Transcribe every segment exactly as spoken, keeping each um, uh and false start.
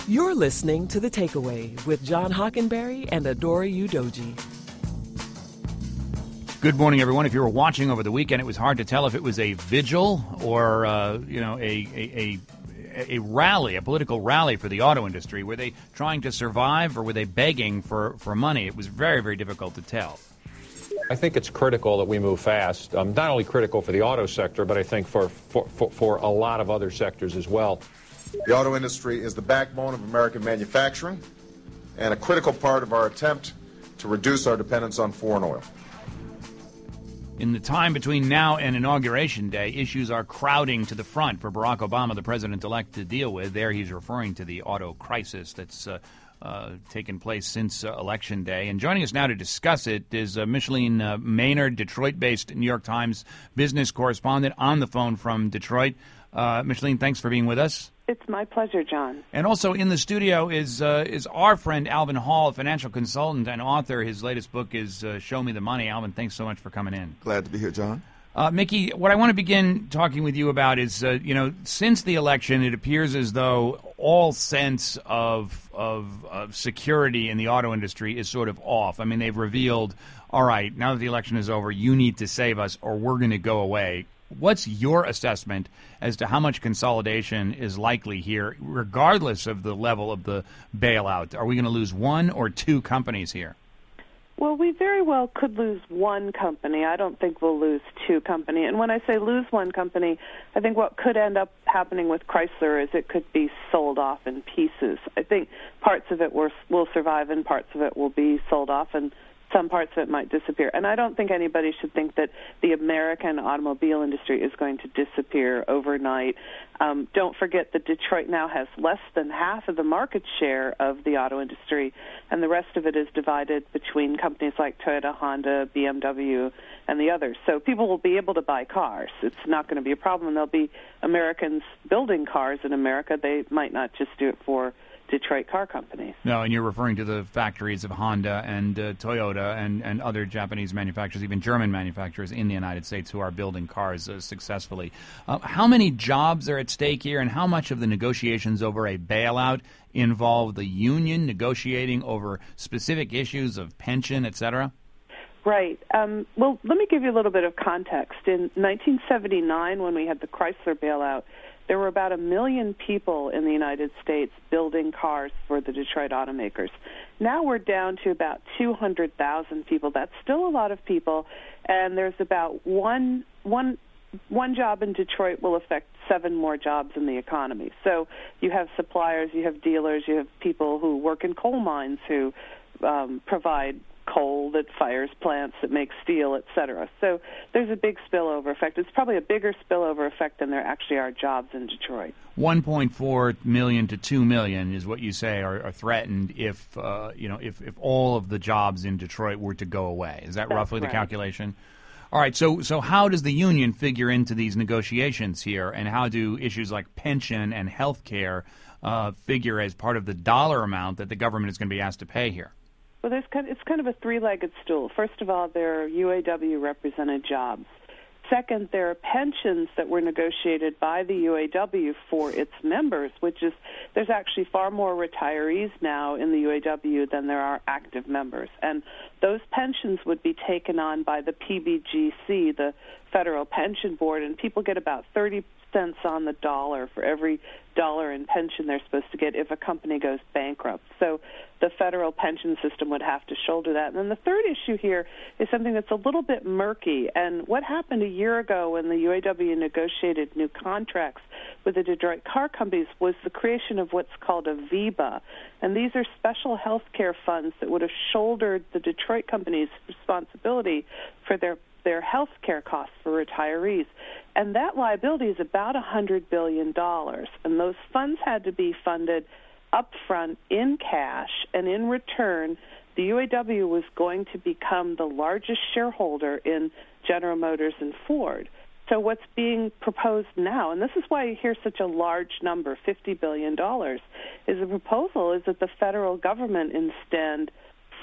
You're listening to The Takeaway with John Hockenberry and Adora Udoji. Good morning, everyone. If you were watching over the weekend, it was hard to tell if it was a vigil or, uh, you know, a, a, a, a rally, a political rally for the auto industry. Were they trying to survive or were they begging for, for money? It was very, very difficult to tell. I think it's critical that we move fast, um, not only critical for the auto sector, but I think for, for, for, for a lot of other sectors as well. The auto industry is the backbone of American manufacturing and a critical part of our attempt to reduce our dependence on foreign oil. In the time between now and Inauguration Day, issues are crowding to the front for Barack Obama, the president-elect, to deal with. There he's referring to the auto crisis that's uh, uh, taken place since uh, Election Day. And joining us now to discuss it is uh, Micheline uh, Maynard, Detroit-based New York Times business correspondent, on the phone from Detroit. Uh, Micheline, thanks for being with us. It's my pleasure, John. And also in the studio is uh, is our friend Alvin Hall, a financial consultant and author. His latest book is uh, Show Me the Money. Alvin, thanks so much for coming in. Glad to be here, John. Uh, Mickey, what I want to begin talking with you about is, uh, you know, since the election, it appears as though all sense of, of of security in the auto industry is sort of off. I mean, they've revealed, all right, now that the election is over, you need to save us or we're going to go away. What's your assessment as to how much consolidation is likely here, regardless of the level of the bailout? Are we going to lose one or two companies here? Well, we very well could lose one company. I don't think we'll lose two companies. And when I say lose one company, I think what could end up happening with Chrysler is it could be sold off in pieces. I think parts of it will, will survive and parts of it will be sold off, and some parts of it might disappear. And I don't think anybody should think that the American automobile industry is going to disappear overnight. Um, don't forget that Detroit now has less than half of the market share of the auto industry, and the rest of it is divided between companies like Toyota, Honda, B M W, and the others. So people will be able to buy cars. It's not going to be a problem. There'll be Americans building cars in America. They might not just do it for Detroit car companies. No, and you're referring to the factories of Honda and uh, Toyota and, and other Japanese manufacturers, even German manufacturers in the United States who are building cars uh, successfully. Uh, how many jobs are at stake here, and how much of the negotiations over a bailout involve the union negotiating over specific issues of pension, et cetera? Right. Um, well, let me give you a little bit of context. In nineteen seventy-nine, when we had the Chrysler bailout, there were about a million people in the United States building cars for the Detroit automakers. Now we're down to about two hundred thousand people. That's still a lot of people, and there's about one one one job in Detroit will affect seven more jobs in the economy. So you have suppliers, you have dealers, you have people who work in coal mines who um, provide coal that fires plants that make steel, et cetera. So there's a big spillover effect. It's probably a bigger spillover effect than there actually are jobs in Detroit. one point four million to two million is what you say are, are threatened if uh, you know if, if all of the jobs in Detroit were to go away. Is that That's roughly right. the calculation? All right. So so how does the union figure into these negotiations here, and how do issues like pension and health care uh, figure as part of the dollar amount that the government is going to be asked to pay here? Well, there's kind of, it's kind of a three-legged stool. First of all, there are U A W-represented jobs. Second, there are pensions that were negotiated by the U A W for its members, which is there's actually far more retirees now in the U A W than there are active members. And those pensions would be taken on by the P B G C, the Federal Pension Board, and people get about thirty cents on the dollar for every dollar in pension they're supposed to get if a company goes bankrupt. So the federal pension system would have to shoulder that. And then the third issue here is something that's a little bit murky. And what happened a year ago when the U A W negotiated new contracts with the Detroit car companies was the creation of what's called a V B A. And these are special health care funds that would have shouldered the Detroit companies' responsibility for their their health care costs for retirees. And that liability is about one hundred billion dollars. And those funds had to be funded up front in cash, and in return, the U A W was going to become the largest shareholder in General Motors and Ford. So what's being proposed now, and this is why you hear such a large number, fifty billion dollars, is the proposal is that the federal government instead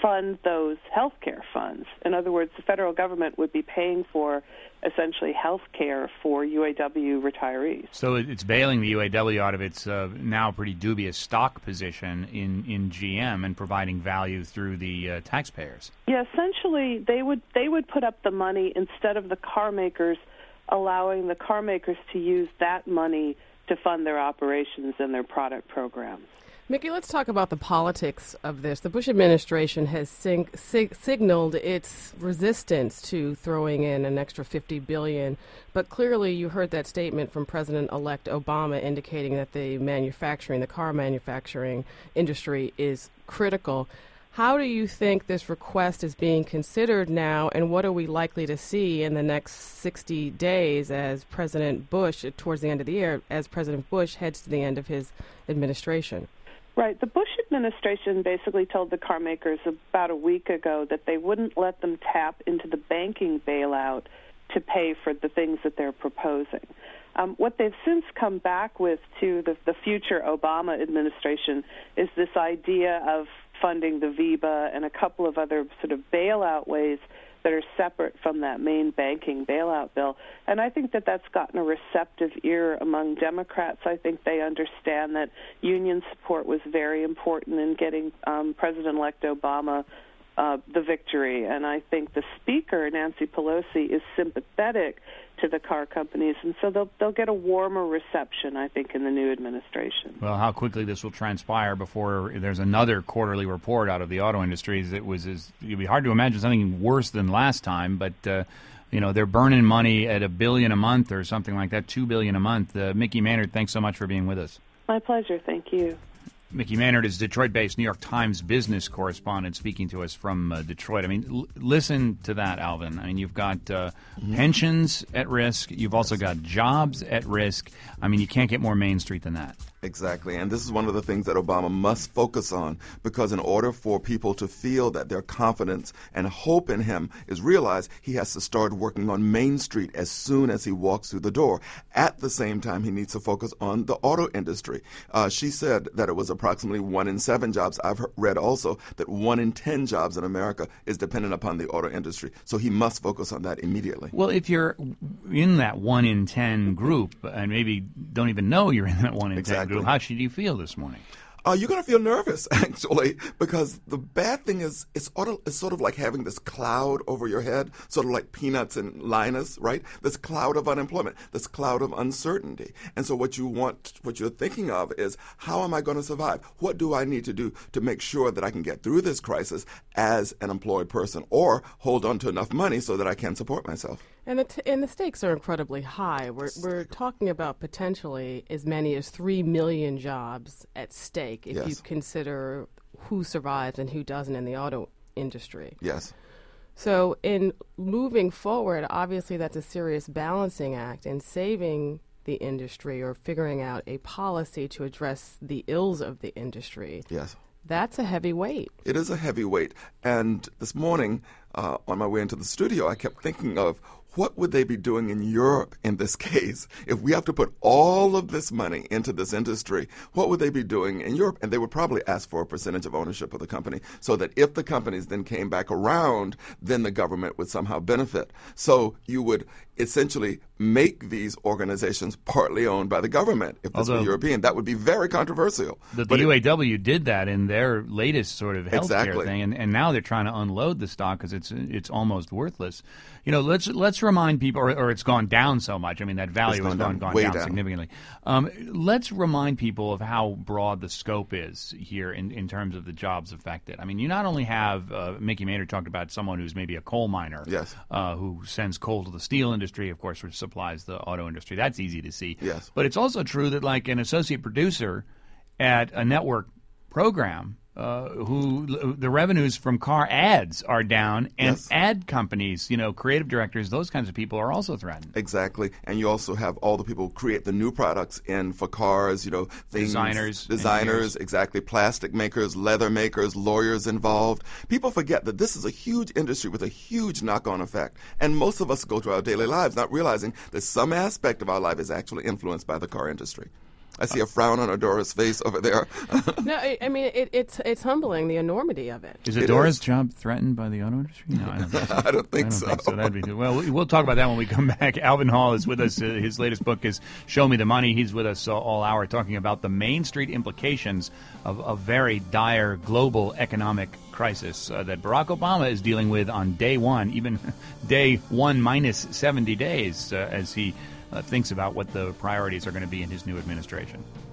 fund those health care funds. In other words, the federal government would be paying for essentially health care for U A W retirees. So it's bailing the U A W out of its uh, now pretty dubious stock position in, in G M and providing value through the uh, taxpayers. Yeah, essentially they would they would put up the money instead of the car makers, allowing the car makers to use that money to fund their operations and their product programs. Mickey, let's talk about the politics of this. The Bush administration has sing- sig- signaled its resistance to throwing in an extra fifty billion dollars, but clearly you heard that statement from President-elect Obama indicating that the manufacturing, the car manufacturing industry is critical. How do you think this request is being considered now, and what are we likely to see in the next sixty days as President Bush, towards the end of the year, as President Bush heads to the end of his administration? Right. The Bush administration basically told the car makers about a week ago that they wouldn't let them tap into the banking bailout to pay for the things that they're proposing. Um, what they've since come back with to the, the future Obama administration is this idea of funding the VEBA and a couple of other sort of bailout ways that are separate from that main banking bailout bill. And I think that that's gotten a receptive ear among Democrats. I think they understand that union support was very important in getting um, President-elect Obama uh, the victory. And I think the Speaker, Nancy Pelosi, is sympathetic to the car companies, and so they'll they'll get a warmer reception, I think, in the new administration. Well, how quickly this will transpire before there's another quarterly report out of the auto industry. It was is, it'd be hard to imagine something worse than last time, but uh, you know they're burning money at a billion a month or something like that, two billion a month. Uh, Mickey Maynard, thanks so much for being with us. My pleasure. Thank you. Mickey Maynard is Detroit-based New York Times business correspondent speaking to us from uh, Detroit. I mean, l- listen to that, Alvin. I mean, you've got uh, mm-hmm. pensions at risk. You've also got jobs at risk. I mean, you can't get more Main Street than that. Exactly. And this is one of the things that Obama must focus on, because in order for people to feel that their confidence and hope in him is realized, he has to start working on Main Street as soon as he walks through the door. At the same time, he needs to focus on the auto industry. Uh, she said that it was approximately one in seven jobs. I've read also that one in ten jobs in America is dependent upon the auto industry. So he must focus on that immediately. Well, if you're in that one in ten group and maybe don't even know you're in that one in exactly. ten group, how should you feel this morning? Uh, you're going to feel nervous, actually, because the bad thing is it's, auto, it's sort of like having this cloud over your head, sort of like Peanuts and Linus, right? This cloud of unemployment, this cloud of uncertainty. And so what you want, what you're thinking of is, how am I going to survive? What do I need to do to make sure that I can get through this crisis as an employed person, or hold on to enough money so that I can support myself? And the, t- and the stakes are incredibly high. We're, we're talking about potentially as many as three million jobs at stake if yes. you consider who survives and who doesn't in the auto industry. Yes. So in moving forward, obviously that's a serious balancing act in saving the industry or figuring out a policy to address the ills of the industry. Yes. That's a heavy weight. It is a heavy weight. And this morning, uh, on my way into the studio, I kept thinking of, what would they be doing in Europe in this case? If we have to put all of this money into this industry, what would they be doing in Europe? And they would probably ask for a percentage of ownership of the company, so that if the companies then came back around, then the government would somehow benefit. So you would essentially make these organizations partly owned by the government. If this Although, were European, that would be very controversial. The, the but U A W it, did that in their latest sort of health exactly. care thing, and, and now they're trying to unload the stock because it's it's almost worthless. You know, let's let's remind people, or, or it's gone down so much. I mean, that value has gone, gone down, down significantly. Um, let's remind people of how broad the scope is here in, in terms of the jobs affected. I mean, you not only have, uh, Mickey Maynard talked about someone who's maybe a coal miner, yes. uh, who sends coal to the steel industry, of course, which supplies the auto industry. That's easy to see. Yes. But it's also true that, like, an associate producer at a network program, Uh, who the revenues from car ads are down, and yes. ad companies, you know, creative directors, those kinds of people are also threatened. Exactly. And you also have all the people who create the new products in for cars, you know, things, designers, designers, engineers. exactly, plastic makers, leather makers, lawyers involved. People forget that this is a huge industry with a huge knock-on effect. And most of us go through our daily lives not realizing that some aspect of our life is actually influenced by the car industry. I see a frown on Adora's face over there. No, I, I mean, it, it's it's humbling, the enormity of it. Is Adora's job threatened by the auto industry? No, I don't think so. I don't think I don't so. Think so. That'd be good. Well, we'll talk about that when we come back. Alvin Hall is with us. Uh, his latest book is Show Me the Money. He's with us uh, all hour talking about the Main Street implications of a very dire global economic crisis uh, that Barack Obama is dealing with on day one, even day one minus seventy days, uh, as he uh, thinks about what the priorities are going to be in his new administration.